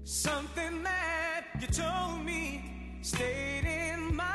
Something that you told me stayed in my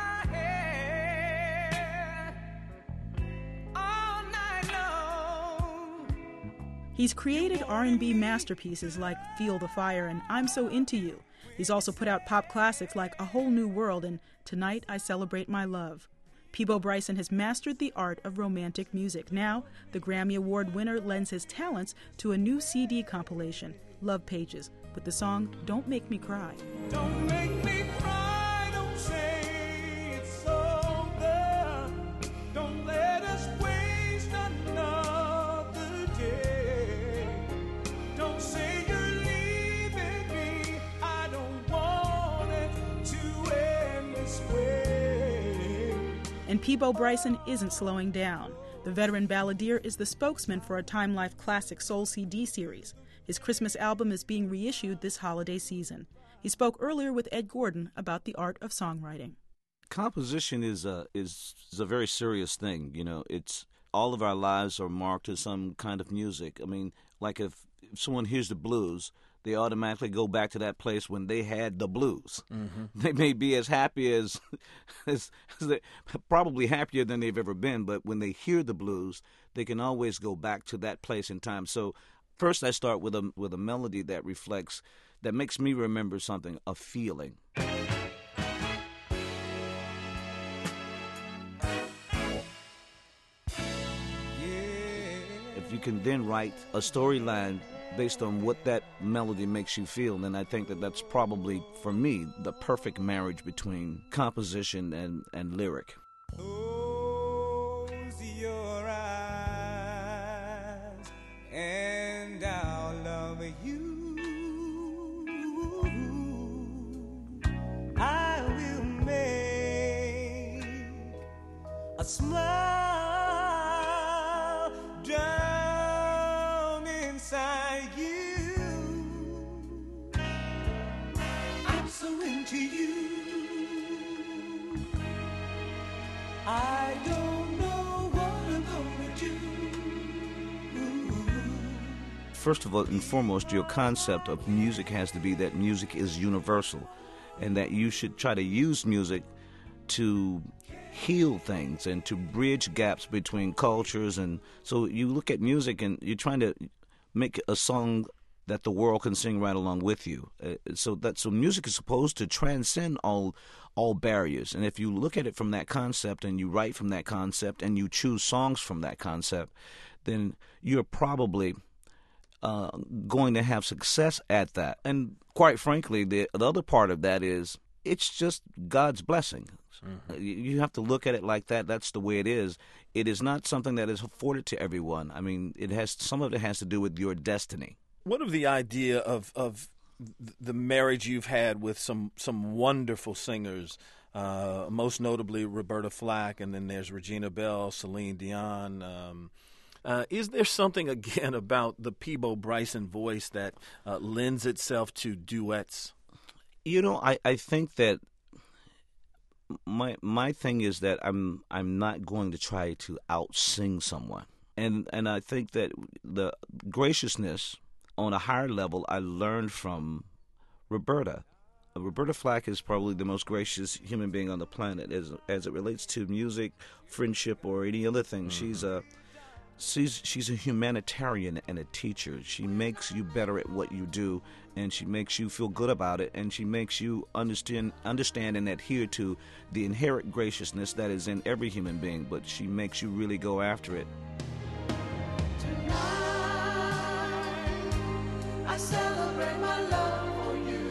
head all night long. He's created R&B masterpieces like Feel the Fire and I'm So Into You. He's also put out pop classics like A Whole New World and Tonight I Celebrate My Love. Peabo Bryson has mastered the art of romantic music. Now, the Grammy Award winner lends his talents to a new CD compilation, Love Pages, with the song Don't Make Me Cry. Don't make me cry, don't say it's over. Don't let us waste another day. Don't say you're leaving me, I don't want it to end this way. And Peabo Bryson isn't slowing down. The veteran balladeer is the spokesman for a Time Life Classic Soul CD series. His Christmas album is being reissued this holiday season. He spoke earlier with Ed Gordon about the art of songwriting. Composition is a very serious thing. You know, it's all of our lives are marked to some kind of music. I mean, like if someone hears the blues, they automatically go back to that place when they had the blues. Mm-hmm. They may be as happy as probably happier than they've ever been, but when they hear the blues, they can always go back to that place in time. So first, I start with a melody that reflects, that makes me remember something, a feeling. If you can then write a storyline based on what that melody makes you feel, then I think that that's probably, for me, the perfect marriage between composition and lyric. Close your eyes and I'll love you. I will make a smile down inside you. I'm so into you. I don't know what I'm gonna do. First of all and foremost, your concept of music has to be that music is universal and that you should try to use music to heal things and to bridge gaps between cultures. And so you look at music and you're trying to make a song that the world can sing right along with you. So music is supposed to transcend all barriers. And if you look at it from that concept and you write from that concept and you choose songs from that concept, then you're probably going to have success at that. And quite frankly, the other part of that is it's just God's blessing. Mm-hmm. You have to look at it like that. That's the way it is. It is not something that is afforded to everyone. I mean, some of it has to do with your destiny. What of the idea of the marriage you've had with some wonderful singers, most notably Roberta Flack, and then there's Regina Belle, Celine Dion. Is there something, again, about the Peabo Bryson voice that lends itself to duets? You know, I think that my thing is that I'm not going to try to out-sing someone. And I think that the graciousness on a higher level I learned from Roberta. Roberta Flack is probably the most gracious human being on the planet as it relates to music, friendship, or any other thing. Mm-hmm. She's a humanitarian and a teacher. She makes you better at what you do, and she makes you feel good about it, and she makes you understand and adhere to the inherent graciousness that is in every human being, but she makes you really go after it. I celebrate my love for you,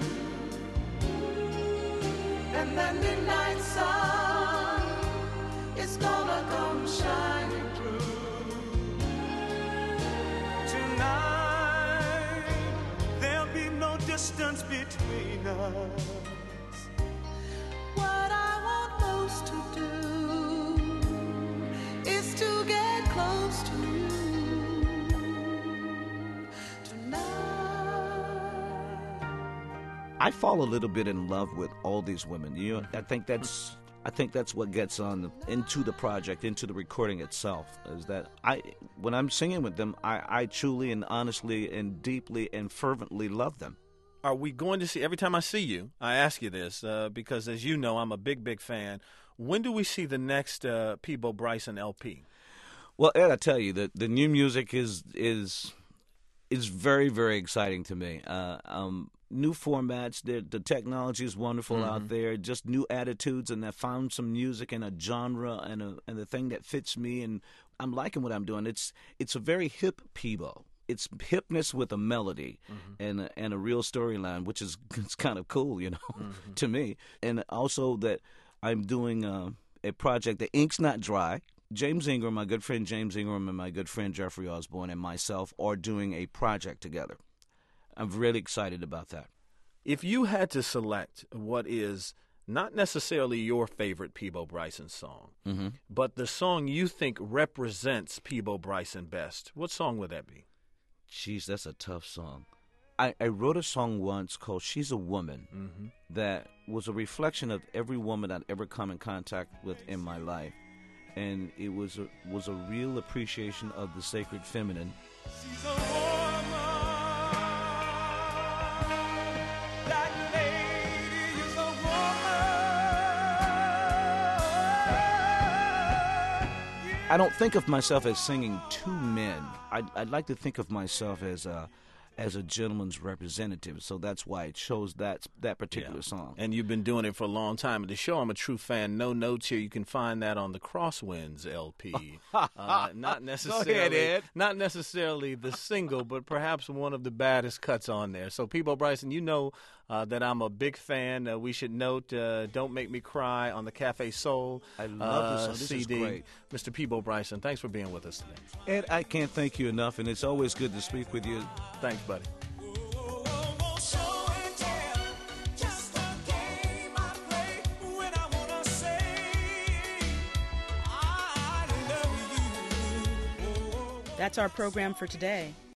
and that midnight sun is gonna come shining through. Tonight there'll be no distance between us. What I want most to do is to get close to you. I fall a little bit in love with all these women. You know, I think that's what gets on into the project, into the recording itself. Is that when I'm singing with them, I truly and honestly and deeply and fervently love them. Are we going to see, every time I see you, I ask you this, because as you know, I'm a big fan. When do we see the next Peabo Bryson LP? Well, Ed, I tell you, the new music is very, very exciting to me. New formats, the technology is wonderful out there. Just new attitudes, and I found some music and a genre and the thing that fits me, and I'm liking what I'm doing. It's a very hip Peabo. It's hipness with a melody and a real storyline, which is it's kind of cool, to me. And also that I'm doing a project. The ink's not dry. James Ingram, my good friend James Ingram, and my good friend Jeffrey Osborne and myself are doing a project together. I'm really excited about that. If you had to select what is not necessarily your favorite Peabo Bryson song, but the song you think represents Peabo Bryson best, what song would that be? Jeez, that's a tough song. I wrote a song once called She's a Woman that was a reflection of every woman I'd ever come in contact with in my life. And it was a real appreciation of the sacred feminine. She's a woman. That lady is a woman. I don't think of myself as singing to men. I'd like to think of myself as a gentleman's representative, so that's why it shows that particular song. And you've been doing it for a long time. And to show I'm a true fan, No Notes here, you can find that on the Crosswinds LP. Not necessarily, Go ahead, Ed. Not necessarily the single, but perhaps one of the baddest cuts on there. So, Peabo Bryson, you know that I'm a big fan. We should note Don't Make Me Cry on the Cafe Soul I love this song. This CD. is great. Mr. Peabo Bryson, thanks for being with us today. Ed, I can't thank you enough, and it's always good to speak with you. Thanks, buddy. That's our program for today.